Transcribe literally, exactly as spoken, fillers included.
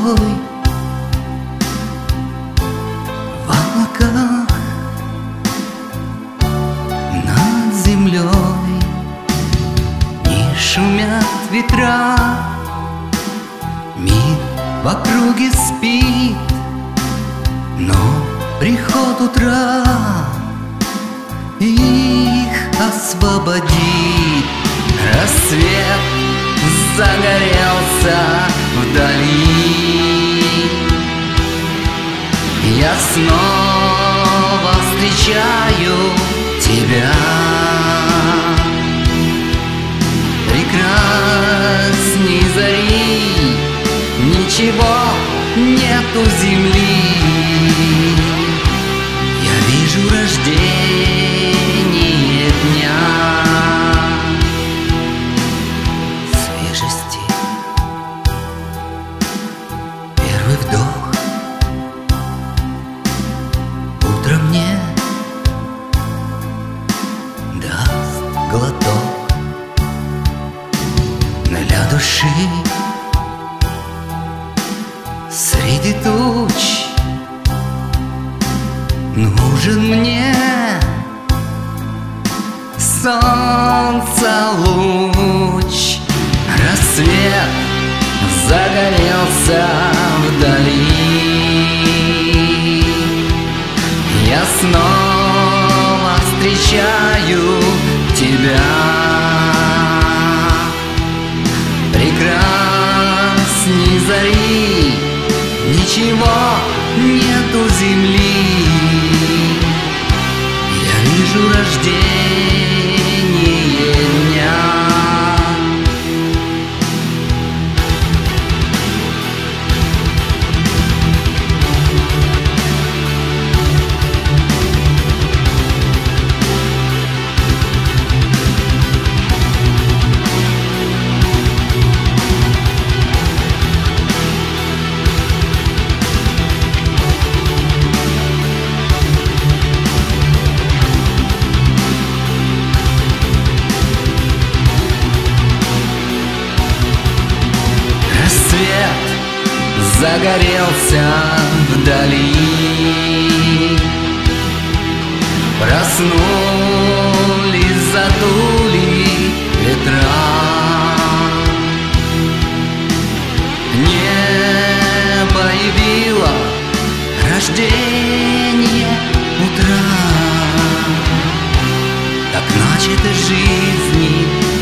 тобой в облаках над землей. Не шумят ветра, мир в округе спит, но приход утра их освободит. Рассвет загорелся вдали, я снова встречаю тебя. Прекрасней зари ничего нету земли. Я вижу рождение дня, свежести, первый вдох. Утро мне даст глоток для души. Среди туч нужен мне солнца луч. Рассвет загорелся вдали, я снова встречаю тебя. Прекрасней зари ничего нету земли. Я вижу рождение дня. Загорелся вдали, проснулись, задули ветра. Небо явило рождение утра. Так начато жизни